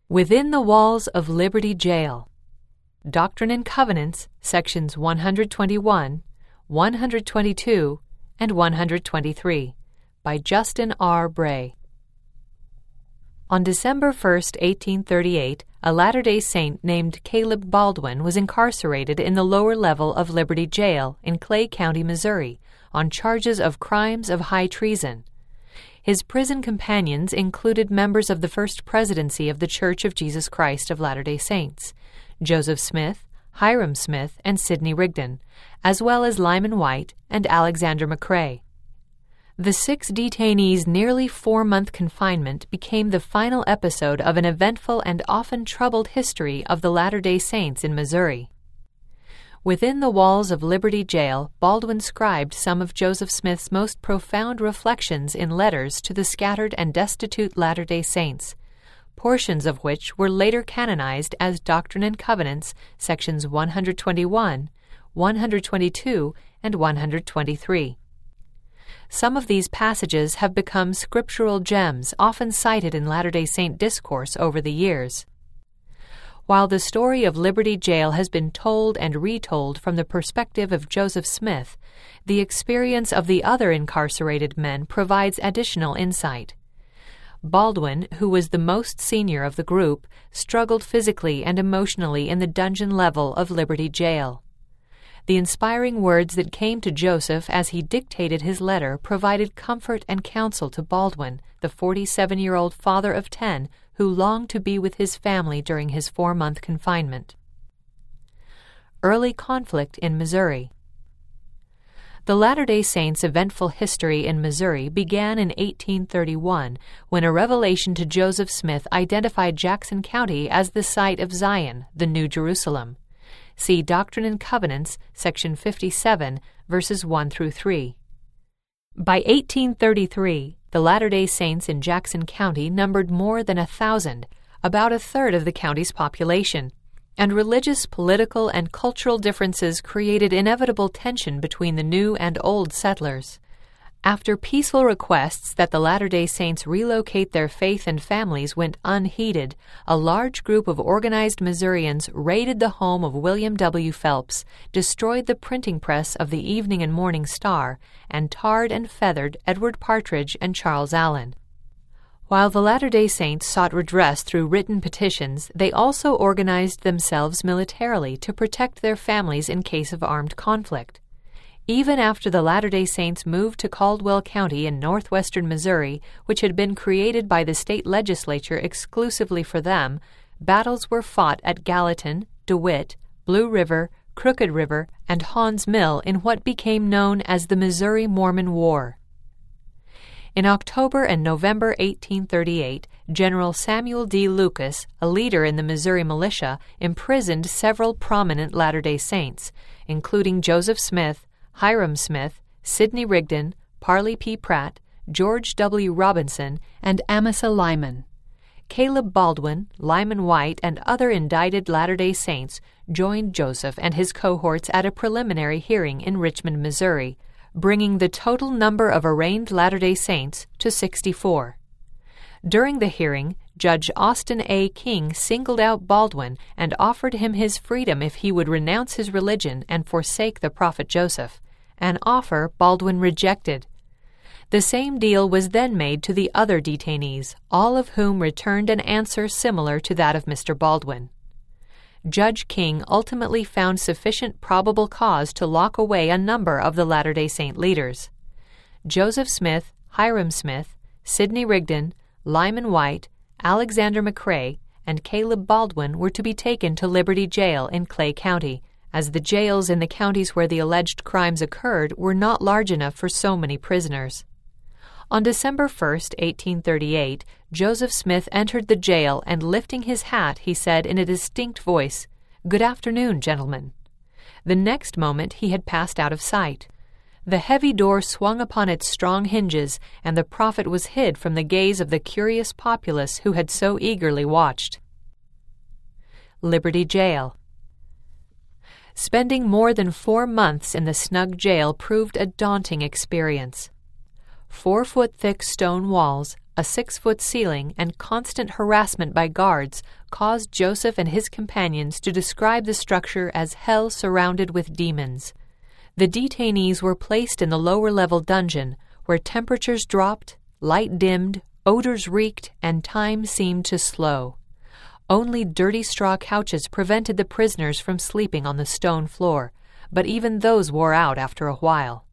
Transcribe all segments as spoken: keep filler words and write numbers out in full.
Within the Walls of Liberty Jail. Doctrine and Covenants, sections one hundred twenty-one, one hundred twenty-two, and one hundred twenty-three, by Justin R. Bray. On December first, eighteen thirty-eight, a Latter-day Saint named Caleb Baldwin was incarcerated in the lower level of Liberty Jail in Clay County, Missouri, on charges of crimes of high treason. His prison companions included members of the First Presidency of the Church of Jesus Christ of Latter-day Saints, Joseph Smith, Hyrum Smith, and Sidney Rigdon, as well as Lyman Wight and Alexander McCrae. The six detainees' nearly four-month confinement became the final episode of an eventful and often troubled history of the Latter-day Saints in Missouri. Within the walls of Liberty Jail, Baldwin scribed some of Joseph Smith's most profound reflections in letters to the scattered and destitute Latter-day Saints, portions of which were later canonized as Doctrine and Covenants, sections one hundred twenty-one, one hundred twenty-two, and one hundred twenty-three. Some of these passages have become scriptural gems often cited in Latter-day Saint discourse over the years. While the story of Liberty Jail has been told and retold from the perspective of Joseph Smith, the experience of the other incarcerated men provides additional insight. Baldwin, who was the most senior of the group, struggled physically and emotionally in the dungeon level of Liberty Jail. The inspiring words that came to Joseph as he dictated his letter provided comfort and counsel to Baldwin, the forty-seven-year-old father of ten who longed to be with his family during his four-month confinement. Early conflict in Missouri. The Latter-day Saints' eventful history in Missouri began in eighteen thirty-one, when a revelation to Joseph Smith identified Jackson County as the site of Zion, the New Jerusalem. See Doctrine and Covenants, section fifty-seven, verses one through three. By eighteen thirty-three, the Latter-day Saints in Jackson County numbered more than a thousand, about a third of the county's population, and religious, political, and cultural differences created inevitable tension between the new and old settlers. After peaceful requests that the Latter-day Saints relocate their faith and families went unheeded, a large group of organized Missourians raided the home of William W. Phelps, destroyed the printing press of the Evening and Morning Star, and tarred and feathered Edward Partridge and Charles Allen. While the Latter-day Saints sought redress through written petitions, they also organized themselves militarily to protect their families in case of armed conflict. Even after the Latter-day Saints moved to Caldwell County in northwestern Missouri, which had been created by the state legislature exclusively for them, battles were fought at Gallatin, DeWitt, Blue River, Crooked River, and Haun's Mill in what became known as the Missouri Mormon War. In October and November eighteen thirty-eight, General Samuel D. Lucas, a leader in the Missouri militia, imprisoned several prominent Latter-day Saints, including Joseph Smith, Hyrum Smith, Sidney Rigdon, Parley P. Pratt, George W. Robinson, and Amasa Lyman. Caleb Baldwin, Lyman Wight, and other indicted Latter-day Saints joined Joseph and his cohorts at a preliminary hearing in Richmond, Missouri, bringing the total number of arraigned Latter-day Saints to sixty-four. During the hearing, Judge Austin A. King singled out Baldwin and offered him his freedom if he would renounce his religion and forsake the prophet Joseph, an offer Baldwin rejected. The same deal was then made to the other detainees, all of whom returned an answer similar to that of Mister Baldwin. Judge King ultimately found sufficient probable cause to lock away a number of the Latter-day Saint leaders. Joseph Smith, Hyrum Smith, Sidney Rigdon, Lyman Wight, Alexander McCrae, and Caleb Baldwin were to be taken to Liberty Jail in Clay County, as the jails in the counties where the alleged crimes occurred were not large enough for so many prisoners. On December first, eighteen thirty-eight, Joseph Smith entered the jail and lifting his hat, he said in a distinct voice, "Good afternoon, gentlemen." The next moment he had passed out of sight. The heavy door swung upon its strong hinges, and the prophet was hid from the gaze of the curious populace who had so eagerly watched. Liberty Jail. Spending more than four months in the snug jail proved a daunting experience. Four-foot-thick stone walls, a six-foot ceiling, and constant harassment by guards caused Joseph and his companions to describe the structure as hell surrounded with demons. The detainees were placed in the lower-level dungeon, where temperatures dropped, light dimmed, odors reeked, and time seemed to slow. Only dirty straw couches prevented the prisoners from sleeping on the stone floor, but even those wore out after a while.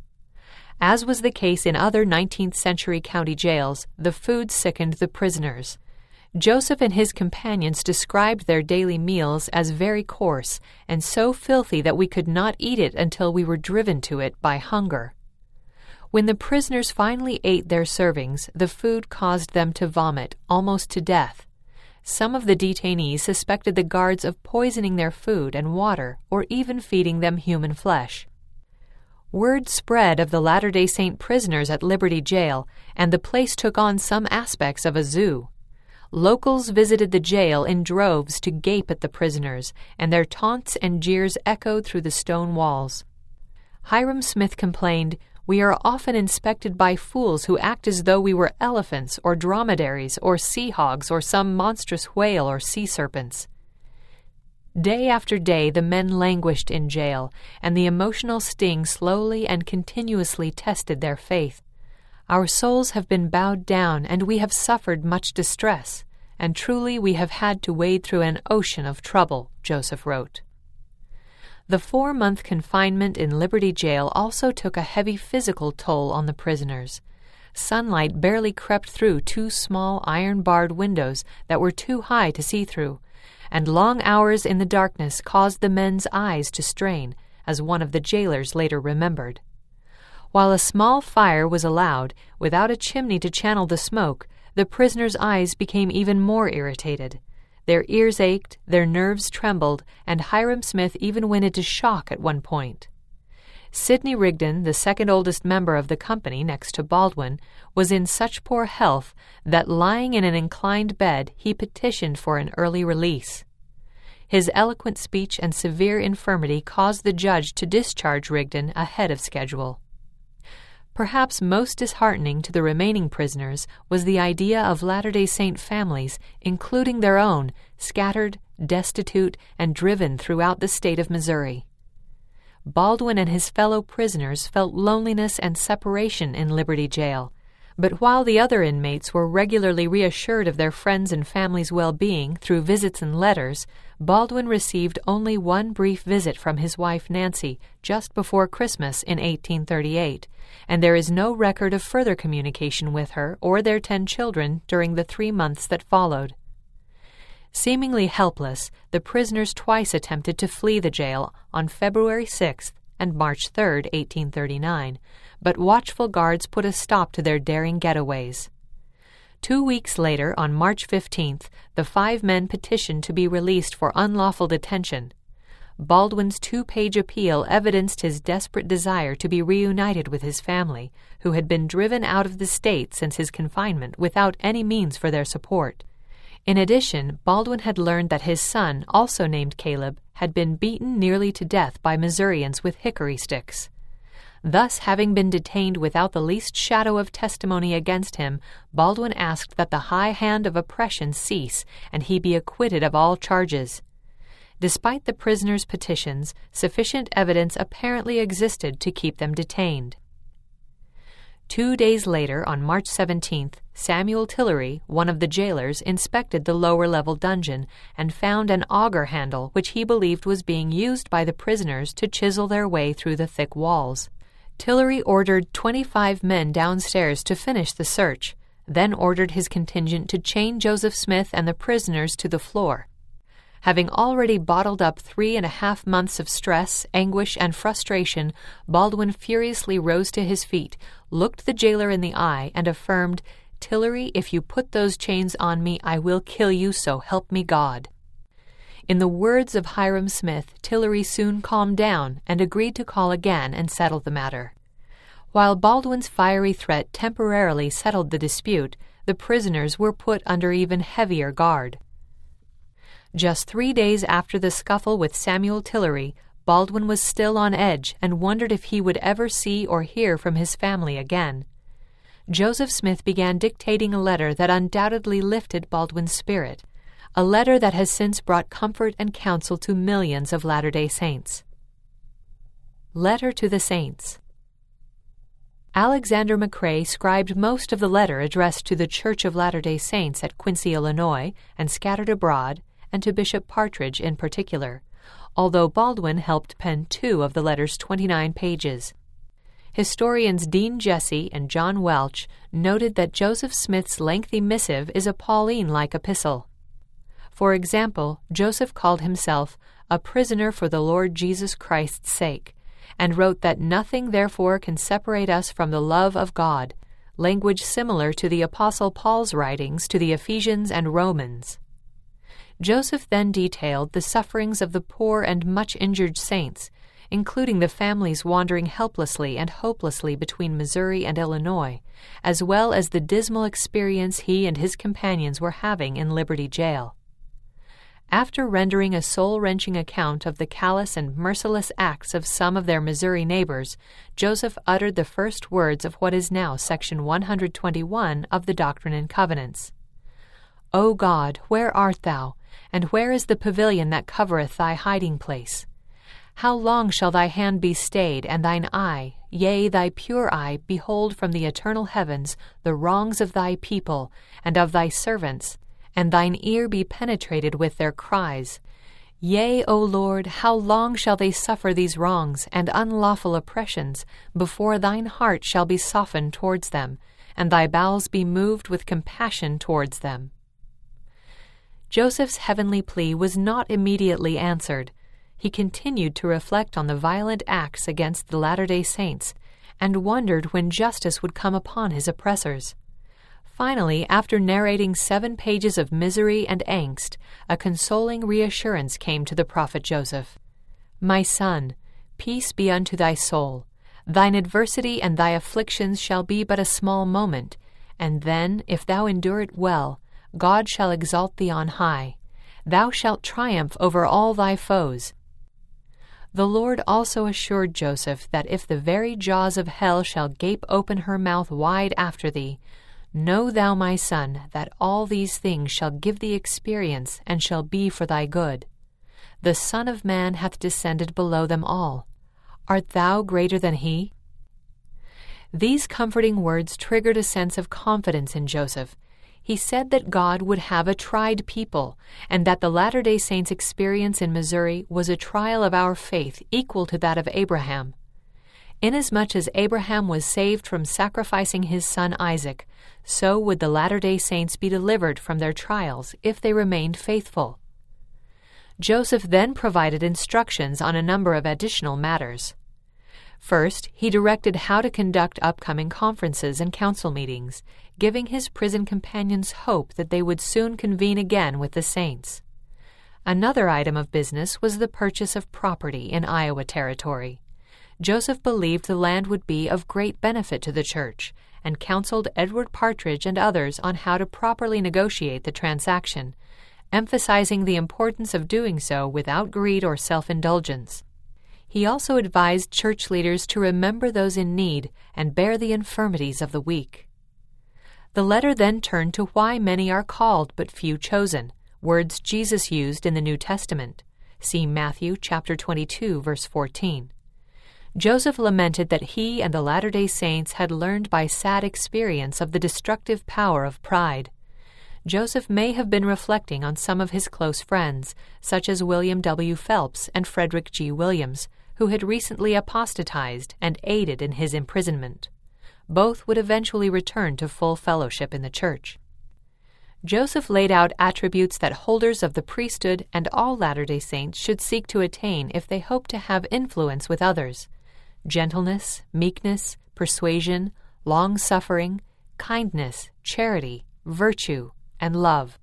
As was the case in other nineteenth century county jails, the food sickened the prisoners. Joseph and his companions described their daily meals as very coarse and so filthy that we could not eat it until we were driven to it by hunger. When the prisoners finally ate their servings, the food caused them to vomit, almost to death. Some of the detainees suspected the guards of poisoning their food and water or even feeding them human flesh. Word spread of the Latter-day Saint prisoners at Liberty Jail, and the place took on some aspects of a zoo. Locals visited the jail in droves to gape at the prisoners, and their taunts and jeers echoed through the stone walls. Hyrum Smith complained, "We are often inspected by fools who act as though we were elephants or dromedaries or sea hogs or some monstrous whale or sea serpents." Day after day the men languished in jail, and the emotional sting slowly and continuously tested their faith. "Our souls have been bowed down, and we have suffered much distress, and truly we have had to wade through an ocean of trouble," Joseph wrote. The four-month confinement in Liberty Jail also took a heavy physical toll on the prisoners. Sunlight barely crept through two small iron-barred windows that were too high to see through, and long hours in the darkness caused the men's eyes to strain, as one of the jailers later remembered. While a small fire was allowed, without a chimney to channel the smoke, the prisoners' eyes became even more irritated. Their ears ached, their nerves trembled, and Hyrum Smith even went into shock at one point. Sidney Rigdon, the second oldest member of the company next to Baldwin, was in such poor health that lying in an inclined bed he petitioned for an early release. His eloquent speech and severe infirmity caused the judge to discharge Rigdon ahead of schedule. Perhaps most disheartening to the remaining prisoners was the idea of Latter-day Saint families, including their own, scattered, destitute, and driven throughout the state of Missouri. Baldwin and his fellow prisoners felt loneliness and separation in Liberty Jail, but while the other inmates were regularly reassured of their friends' and families' well-being through visits and letters, Baldwin received only one brief visit from his wife Nancy just before Christmas in eighteen thirty-eight, and there is no record of further communication with her or their ten children during the three months that followed. Seemingly helpless, the prisoners twice attempted to flee the jail on February sixth and March third, eighteen thirty-nine, but watchful guards put a stop to their daring getaways. Two weeks later, on March fifteenth, the five men petitioned to be released for unlawful detention. Baldwin's two-page appeal evidenced his desperate desire to be reunited with his family, who had been driven out of the state since his confinement without any means for their support. In addition, Baldwin had learned that his son, also named Caleb, had been beaten nearly to death by Missourians with hickory sticks. Thus, having been detained without the least shadow of testimony against him, Baldwin asked that the high hand of oppression cease and he be acquitted of all charges. Despite the prisoners' petitions, sufficient evidence apparently existed to keep them detained. Two days later, on March seventeenth, Samuel Tillery, one of the jailers, inspected the lower-level dungeon and found an auger handle which he believed was being used by the prisoners to chisel their way through the thick walls. Tillery ordered twenty-five men downstairs to finish the search, then ordered his contingent to chain Joseph Smith and the prisoners to the floor. Having already bottled up three and a half months of stress, anguish, and frustration, Baldwin furiously rose to his feet, looked the jailer in the eye, and affirmed, "Tillery, if you put those chains on me, I will kill you, so help me God." In the words of Hyrum Smith, Tillery soon calmed down and agreed to call again and settle the matter. While Baldwin's fiery threat temporarily settled the dispute, the prisoners were put under even heavier guard. Just three days after the scuffle with Samuel Tillery, Baldwin was still on edge and wondered if he would ever see or hear from his family again. Joseph Smith began dictating a letter that undoubtedly lifted Baldwin's spirit, a letter that has since brought comfort and counsel to millions of Latter-day Saints. Letter to the Saints. Alexander McCrae scribed most of the letter addressed to the Church of Latter-day Saints at Quincy, Illinois, and scattered abroad, and to Bishop Partridge in particular, although Baldwin helped pen two of the letter's twenty-nine pages. Historians Dean Jesse and John Welch noted that Joseph Smith's lengthy missive is a Pauline-like epistle. For example, Joseph called himself a prisoner for the Lord Jesus Christ's sake, and wrote that nothing therefore can separate us from the love of God, language similar to the Apostle Paul's writings to the Ephesians and Romans. Joseph then detailed the sufferings of the poor and much injured saints, including the families wandering helplessly and hopelessly between Missouri and Illinois, as well as the dismal experience he and his companions were having in Liberty Jail. After rendering a soul-wrenching account of the callous and merciless acts of some of their Missouri neighbors, Joseph uttered the first words of what is now Section one hundred twenty-one of the Doctrine and Covenants. O God, where art thou, and where is the pavilion that covereth thy hiding place? How long shall thy hand be stayed, and thine eye, yea, thy pure eye, behold from the eternal heavens the wrongs of thy people and of thy servants, and thine ear be penetrated with their cries? Yea, O Lord, how long shall they suffer these wrongs and unlawful oppressions, before thine heart shall be softened towards them, and thy bowels be moved with compassion towards them? Joseph's heavenly plea was not immediately answered. He continued to reflect on the violent acts against the Latter-day Saints, and wondered when justice would come upon his oppressors. Finally, after narrating seven pages of misery and angst, a consoling reassurance came to the prophet Joseph. My son, peace be unto thy soul. Thine adversity and thy afflictions shall be but a small moment, and then, if thou endure it well, God shall exalt thee on high. Thou shalt triumph over all thy foes. The Lord also assured Joseph that if the very jaws of hell shall gape open her mouth wide after thee, know thou, my son, that all these things shall give thee experience and shall be for thy good. The Son of Man hath descended below them all. Art thou greater than he? These comforting words triggered a sense of confidence in Joseph. He said that God would have a tried people, and that the Latter-day Saints' experience in Missouri was a trial of our faith equal to that of Abraham. Inasmuch as Abraham was saved from sacrificing his son Isaac, so would the Latter-day Saints be delivered from their trials if they remained faithful. Joseph then provided instructions on a number of additional matters. First, he directed how to conduct upcoming conferences and council meetings, giving his prison companions hope that they would soon convene again with the saints. Another item of business was the purchase of property in Iowa Territory. Joseph believed the land would be of great benefit to the church, and counseled Edward Partridge and others on how to properly negotiate the transaction, emphasizing the importance of doing so without greed or self-indulgence. He also advised church leaders to remember those in need and bear the infirmities of the weak. The letter then turned to why many are called but few chosen, words Jesus used in the New Testament. See Matthew chapter twenty-two, verse fourteen. Joseph lamented that he and the Latter-day Saints had learned by sad experience of the destructive power of pride. Joseph may have been reflecting on some of his close friends, such as William W. Phelps and Frederick G. Williams, who had recently apostatized and aided in his imprisonment. Both would eventually return to full fellowship in the church. Joseph laid out attributes that holders of the priesthood and all Latter-day Saints should seek to attain if they hope to have influence with others: gentleness, meekness, persuasion, long-suffering, kindness, charity, virtue, and love.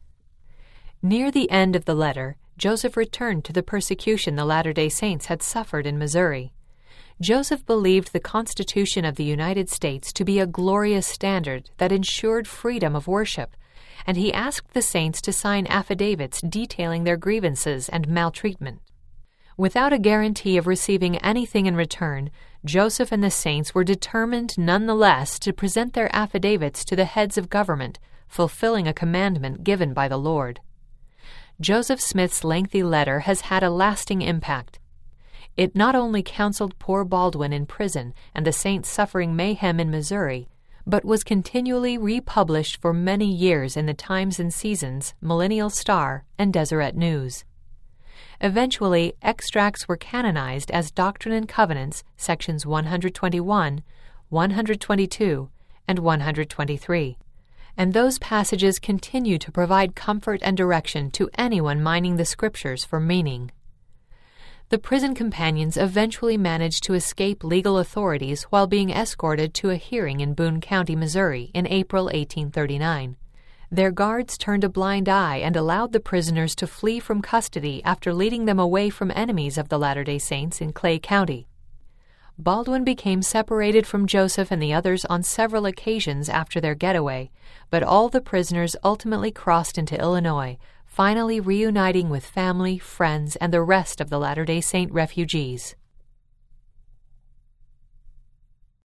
Near the end of the letter, Joseph returned to the persecution the Latter-day Saints had suffered in Missouri. Joseph believed the Constitution of the United States to be a glorious standard that ensured freedom of worship, and he asked the saints to sign affidavits detailing their grievances and maltreatment. Without a guarantee of receiving anything in return, Joseph and the saints were determined nonetheless to present their affidavits to the heads of government, fulfilling a commandment given by the Lord. Joseph Smith's lengthy letter has had a lasting impact. It not only counseled poor Baldwin in prison and the saints suffering mayhem in Missouri, but was continually republished for many years in the Times and Seasons, Millennial Star, and Deseret News. Eventually, extracts were canonized as Doctrine and Covenants, sections one hundred twenty-one, one hundred twenty-two, and one hundred twenty-three, and those passages continue to provide comfort and direction to anyone mining the Scriptures for meaning. The prison companions eventually managed to escape legal authorities while being escorted to a hearing in Boone County, Missouri, in April eighteen thirty-nine. Their guards turned a blind eye and allowed the prisoners to flee from custody after leading them away from enemies of the Latter-day Saints in Clay County. Baldwin became separated from Joseph and the others on several occasions after their getaway, but all the prisoners ultimately crossed into Illinois, finally reuniting with family, friends, and the rest of the Latter-day Saint refugees.